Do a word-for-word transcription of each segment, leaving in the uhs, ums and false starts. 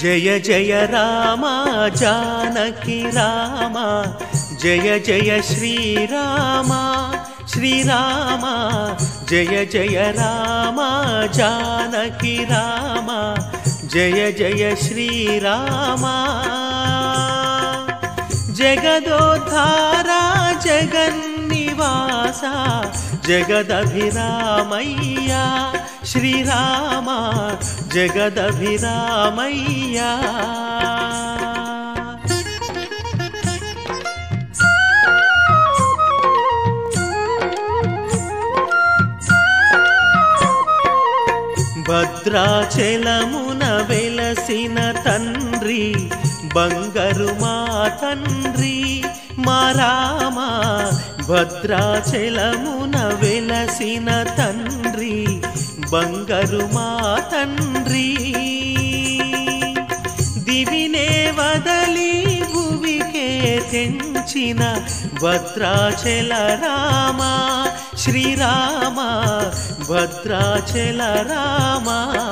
జయ జయ రామ జానకి రామ జయ జయ శ్రీరామ శ్రీరామ జయ జయ రామ జానకి రామ జయ జయ శ్రీరామ జగదోద్ధార జగన్నివాస జగదభిరామయ్యా శ్రీరామ జగదభిరామయ్యా భద్రాచలమున వెలసిన తండ్రి బంగారు మా తండ్రి మా రామ భద్రాచలమున వెలసిన తండ్రి బంగారు మా తండ్రి దివినే వదలి భువికే తెంచిన భద్రాచల రామ శ్రీరామ భద్రాచల రామ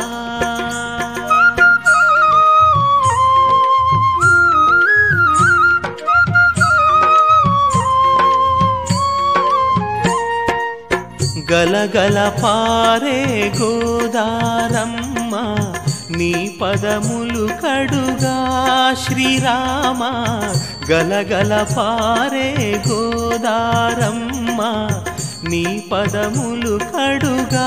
గలగల పారే గోదారమ్మ నీ పదములు కడుగా శ్రీరామ గలగల పారే గోదారమ్మ నీ పదములు కడుగా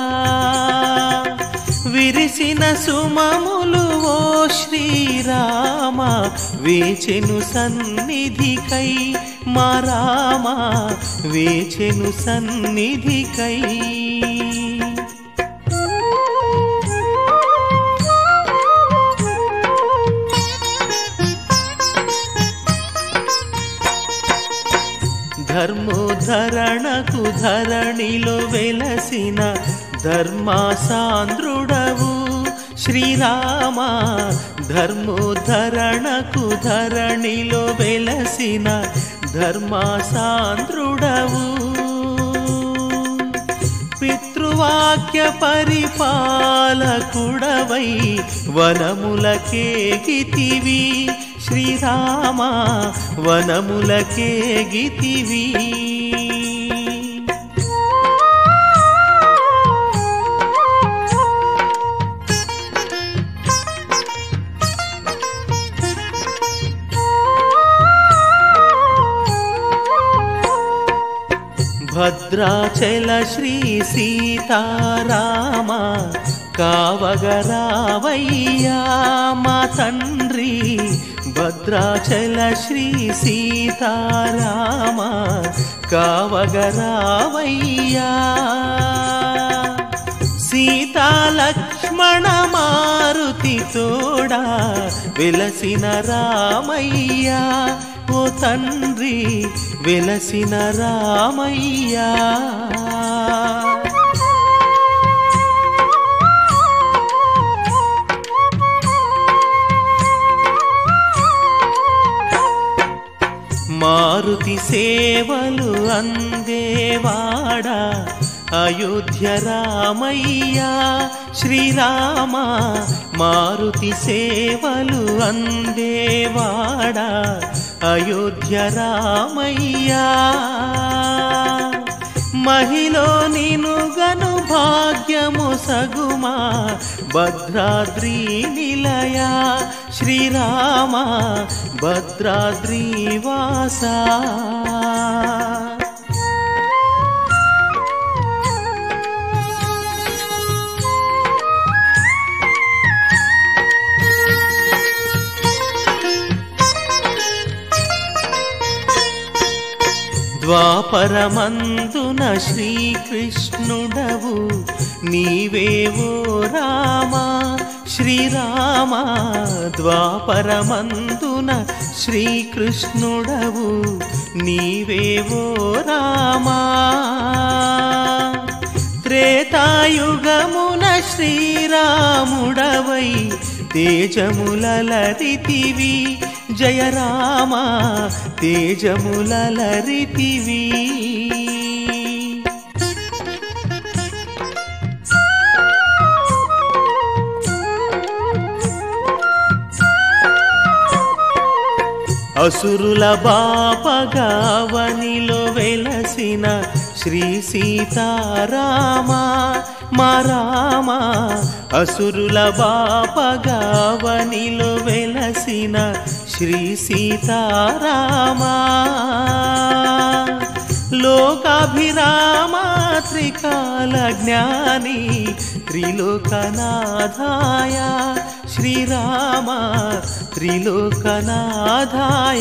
విరిసిన సుమములు ఓ శ్రీరామ వేచెను సన్నిధికై మా రామ వేచెను సన్నిధికై ధర్మోద్ధరణకు ధరణిలో వెలసిన ధర్మాసాంద్రుడవు శ్రీరామ ధర్మోద్ధరణకు ధరణిలో వెలసిన ధర్మాసాంద్రుడవు పితృవాక్య పరిపాలకుడవై వనములకేగితివి శ్రీరామ వనములకేగితివి భద్రాచల శ్రీ సీతారామ కావగరావయ్యా మా తండ్రి భద్రాచల శ్రీ సీతారామ కావగరావయ్యా సీతాలక్ష్మణ మారుతి తోడా వెలసిన రామయ్యా ఓ తండ్రి వెలసిన రామయ్యా మారుతి సేవలు అందేవాడా అయోధ్య రామయ్యా శ్రీరామ మారుతి సేవలు అందేవాడా అయోధ్య రామయ్యా మహిలో నినుగను భాగ్యము సగుమా భద్రాద్రి నిలయా శ్రీరామ భద్రాద్రి వాసా ద్వాపరమందున శ్రీకృష్ణుడవు నీవేవో రామ శ్రీరామ ద్వాపరమందున శ్రీకృష్ణుడవు నీవేవో రామ త్రేతాయుగమున శ్రీరాముడవై తేజములలరితివి జయ రామ తేజములలరితివి అసురుల బాపగావనిలో వెలసిన శ్రీ సీతారామ మా రామ. అసురుల బాపగావనిలో వెలసిన శ్రీ సీతారామ. లోకాభిరామ త్రికాల జ్ఞాని త్రిలోకనాథాయ శ్రీరామ త్రిలోకనాథాయ.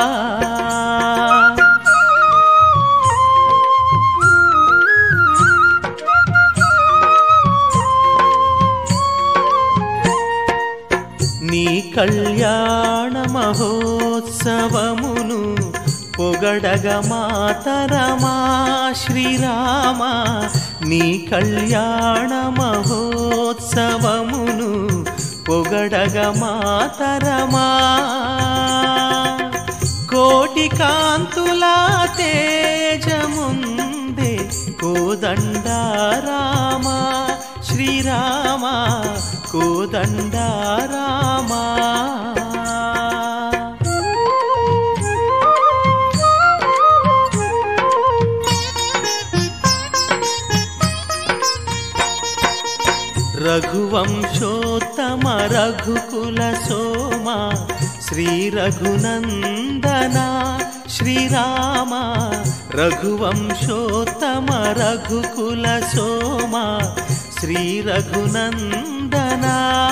నీ కళ్యాణ మహోత్సవమును పొగడగ మాతరమా శ్రీరామ. నీ కళ్యాణ మహోత్సవమును పొగడగ మాతరమా. కోటి కాంతుల తేజముందే కోదండరామ శ్రీరామ కోదండరామ. రఘువంశోత్తమ రఘుకుల సోమ శ్రీ రఘునందన శ్రీరామ. రఘువంశోత్తమ రఘుకుల సోమ శ్రీ రఘునందన.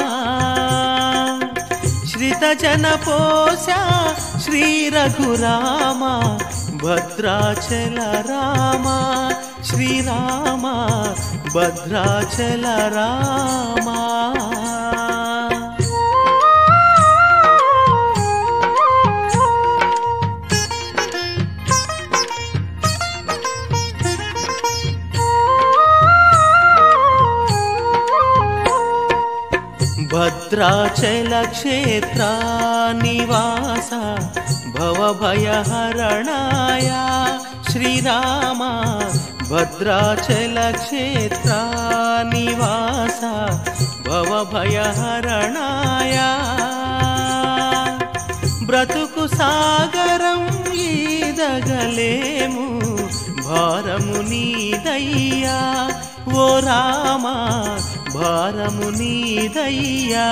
శ్రితజన పోష శ్రీ రఘురామ భద్రాచల రామ శ్రీరామ భద్రాచల రామ. భద్రాచల క్షేత్ర నివాస భవభయహరణాయ శ్రీరామ. భద్రాచల క్షేత్ర నివాస భవభయహరణాయ. బ్రతుకు సాగరం ఈదగలేము భారము నీదయ్యా ఓ రామ భారము నీదయ్యా.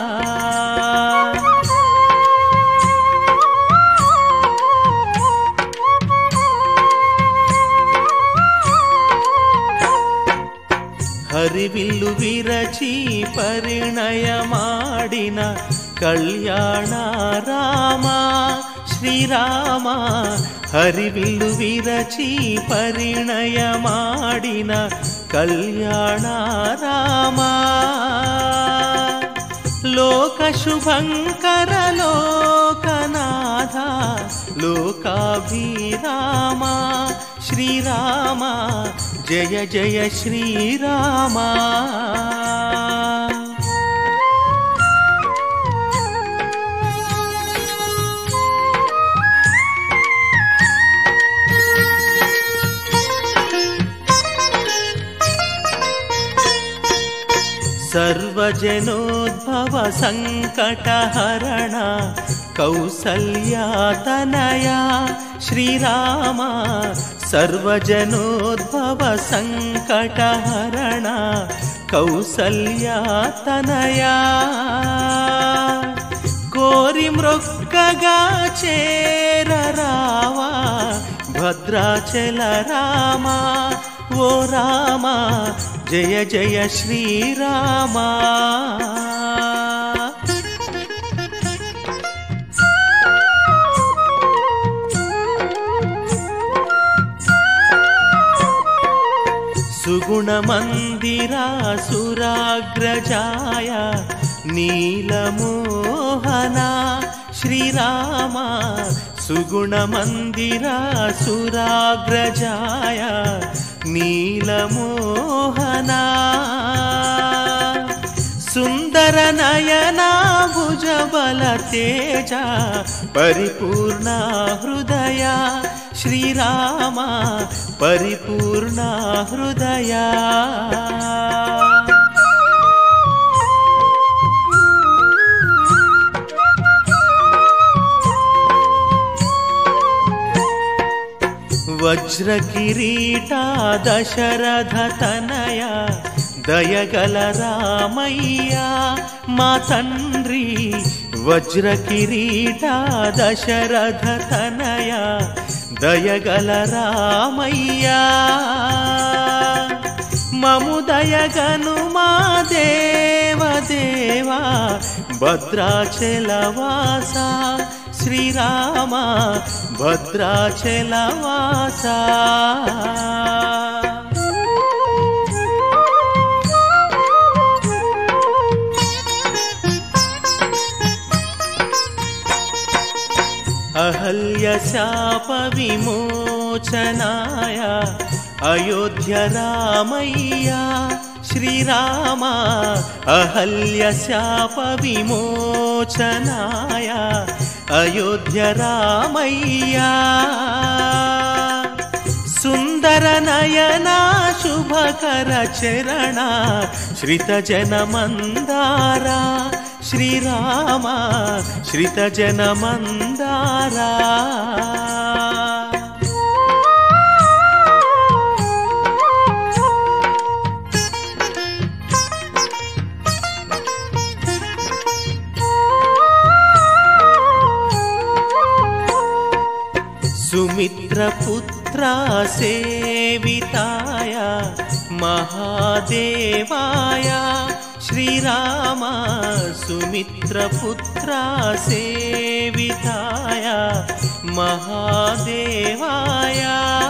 హరివిల్లు విరచి పరిణయమాడిన కళ్యాణ రామ శ్రీరామ. హరివిల్లు విరచి పరిణయమాడిన కళ్యాణ రామ. లోక శుభంకర లోకనాథ లోకాభిరామ శ్రీరామ జయ జయ శ్రీరామ. सर्वजनोद्भव संकटहरण कौसल्यातनया श्रीराम सर्वजनोद्भव संकटहरण कौसल्यातनया कोरि मृक्कगा चेररावा भद्राचल रामा ओ रामा जय जय श्रीरामा। सुगुणमन्दिरा सुराग्रजाय नीलमोहना श्रीरामा सुगुणमन्दिरा सुराग्रजाय नीलमोहना सुंदर नयना भुजबल तेजा परिपूर्ण हृदया श्रीरामा परिपूर्ण हृदया। వజ్రకిరీట దశరథ తనయ దయగల రామయ్య మా తండ్రి వజ్రకిరీట దశరథ తనయ దయగల రామయ్య మము దయగను మా దేవదేవా భద్రాచలవాస శ్రీరామ భద్రాచలవాస అహల్య శాప విమోచనాయ అయోధ్య రామయ్య శ్రీరామ అహల్య శాప విమోచనాయ అయోధ్య రామయ్య సుందర నయనా శుభకర చరణ శ్రిత జన మందారా శ్రీరామ శ్రిత జన మందారా సుమిత్రపుత్ర సేవితాయ మహాదేవాయ శ్రీరామ సుమిత్రపుత్ర సేవితాయ మహాదేవాయ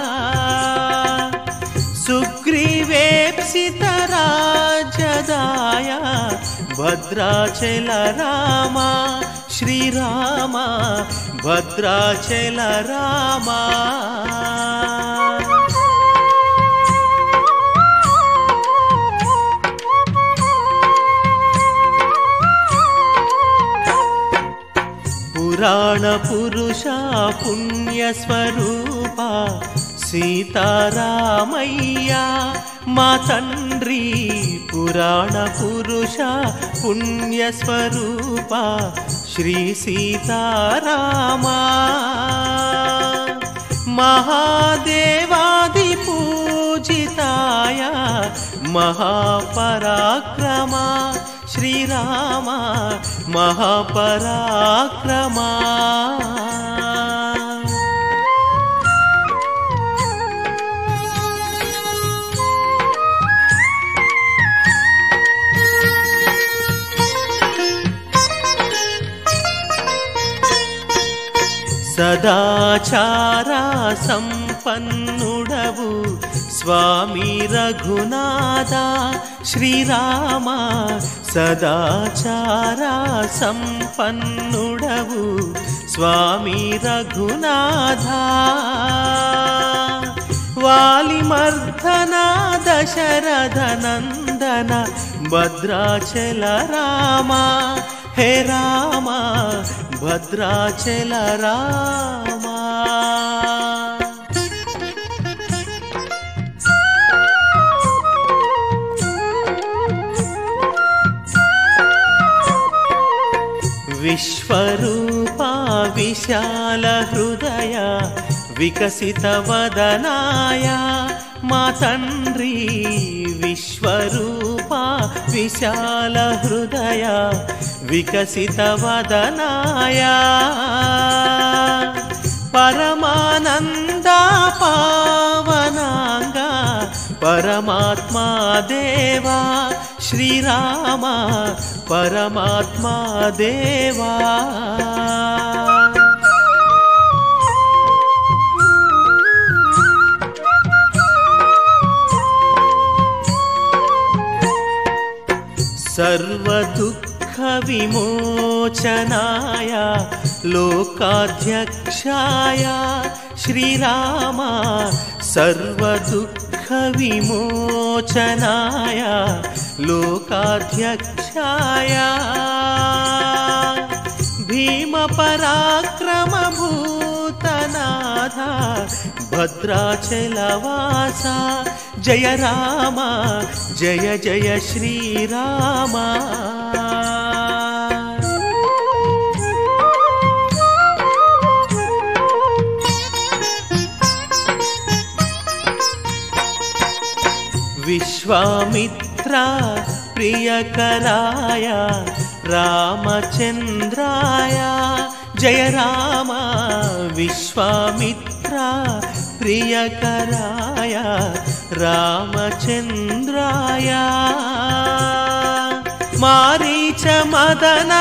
సుగ్రీవేప్సిత రాజదాయ భద్రాచల రామ శ్రీరామ భద్రాచల రామ పురాణ పురుష పుణ్య స్వరూప సీతారామయ్య మా తండ్రి పురాణ పురుష పుణ్య స్వరూప శ్రీ సీతారామ మహాదేవాది పూజితాయ మహాపరాక్రమ శ్రీరామ మహాపరాక్రమ సదాచార సంపన్నుడవు స్వామి రఘునాథ శ్రీరామ సదాచార సంపన్నుడవు స్వామి రఘునాథ వాలిమర్ధన దశరథ నందన భద్రాచల రామ హే రామ భద్రాచల రామ విశ్వరూప విశాల హృదయ వికసిత వదనాయ మా తండ్రి విశ్వరూప విశాల హృదయ వికసిత వదనాయ పరమానంద పావనాంగ పరమాత్మా దేవా శ్రీరామ పరమాత్మా దేవా సర్వదుఃఖ విమోచనాయ లోకాధ్యక్షాయ శ్రీరామ సర్వదుఃఖ విమోచనాయ లోకాధ్యక్షాయ భీమ పరాక్రమ భూతనాథ భద్రాచలవాస జయ రామ జయ జయ శ్రీరామ విశ్వామిత్ర ప్రియకరాయ రామచంద్రాయ జయ రామ విశ్వామిత్ర ప్రియకరాయ రామచంద్రాయ మారీచ మదన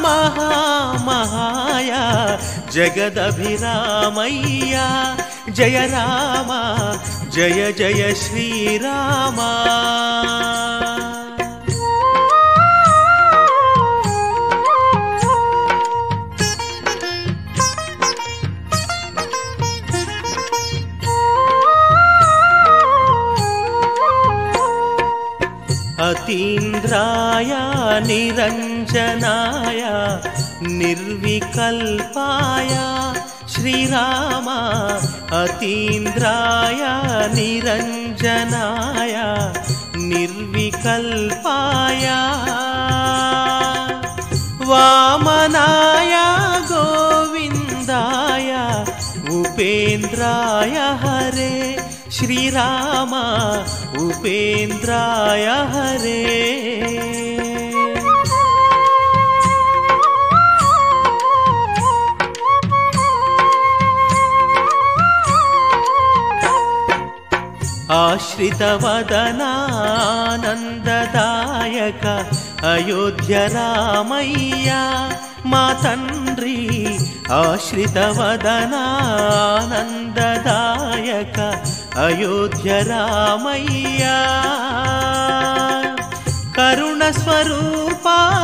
మహామహాయ జగదభిరామయ్య జయ రామ జయ జయ శ్రీరామ అతీంద్రాయ నిరంజనాయ నిర్వికల్పాయ శ్రీరామ అతీంద్రాయ నిరంజనాయ నిర్వికల్పాయ వామనాయ గోవిందాయ ఉపేంద్రాయ హరే శ్రీరామ ఉపేంద్రాయ హరే ఆశ్రితవదనానందదాయక అయోధ్య రామయ్య మా తండ్రి ఆశ్రితవదనానందదాయక అయోధ్య రామయ్య కరుణ స్వరూప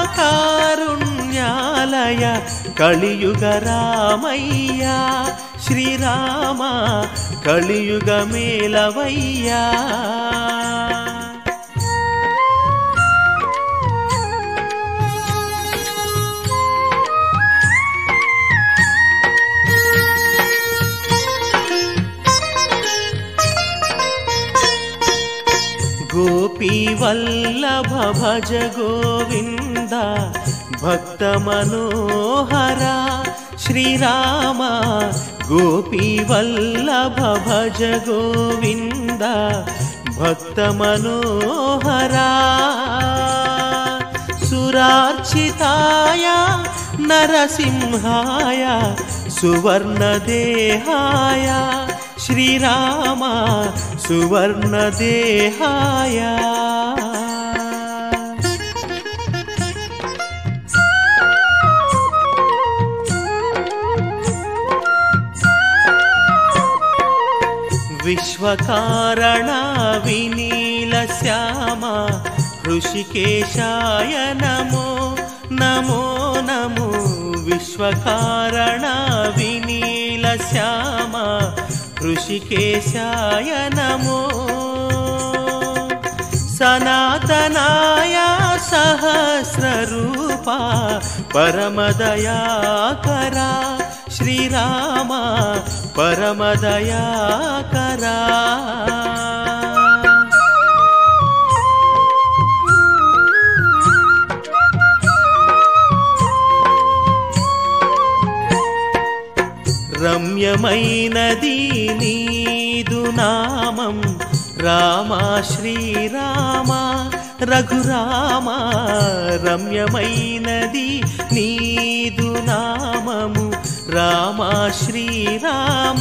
కారుణ్యాలయ కలియుగ రామయ్య శ్రీరామ కలియుగ మేలవయ్యా గోపీ వల్లభ భజ గోవింద భక్త మనోహర శ్రీరామ గోపీ వల్లభ భజ గోవింద భక్త మనోహర సురార్చితాయ నరసింహాయ సువర్ణదేహాయ శ్రీరామ సువర్ణదేహాయ విశ్వకారణ వినీల శ్యామ హృషికేశాయ నమో నమో నమో విశ్వకారణ వినీల శ్యామ హృషికేశాయ నమో సనాతనాయ సహస్రరూప పరమదయాకర శ్రీరామ పరమదయాకర రమ్యమైనది నీదు నామం రామ శ్రీరామ రఘురామ రమ్యమైనది నీదు నామము రామ శ్రీరామ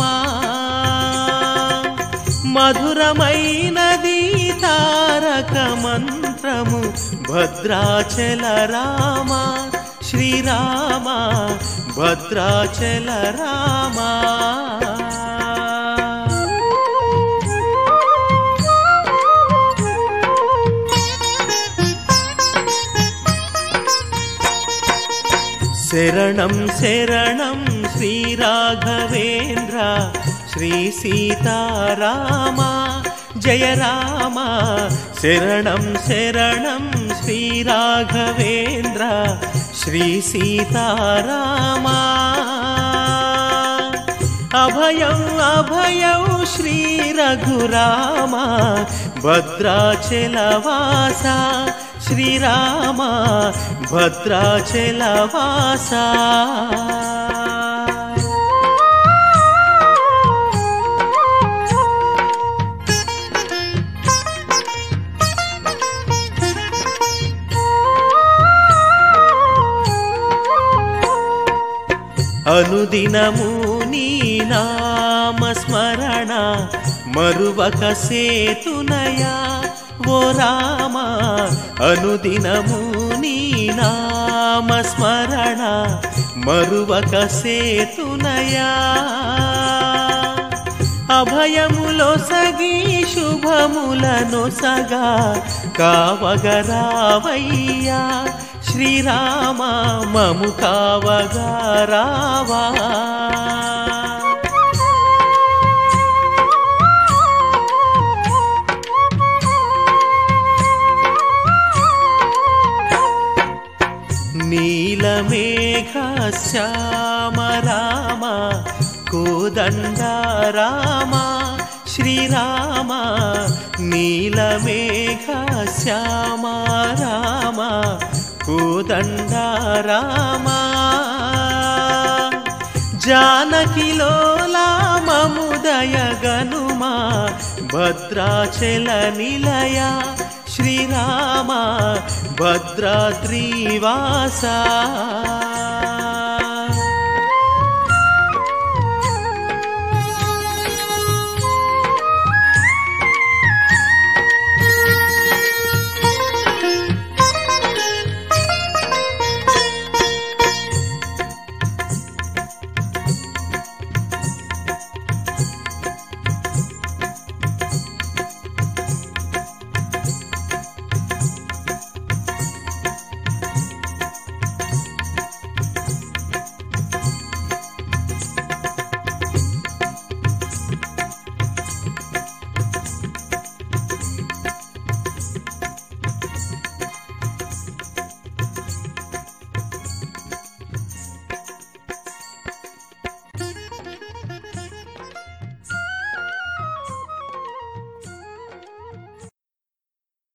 మధురమైనది తారక మంత్రము భద్రాచల రామ శ్రీరామ భద్రాచల రామ శరణం శరణం శ్రీ రాఘవేంద్ర శ్రీ సీతారామ జయ రామ శరణం శరణం శ్రీ రాఘవేంద్ర శ్రీ సీతారామ అభయం అభయం శ్రీ రఘురామ భద్రాచలవాస శ్రీరామ భద్రాచలవాస అనుదినము నీ నామస్మరణ మరువక సేతునయా ఓ రామ అనుదినము నీ నామస్మరణ మరువక సేతునయా అభయములో సగి శుభములను సగా కావగరావయ్యా శ్రీరామ మము కావగరావా నీలమేఘ శ్యామ రామ కోదండ రామ శ్రీరామ నీలమేఘ శ్యామ రామ కోదండ రామ జానకిలోలా మముదయ గనుమా భద్రాచల నిలయ శ్రీరామ భద్రాద్రివాసా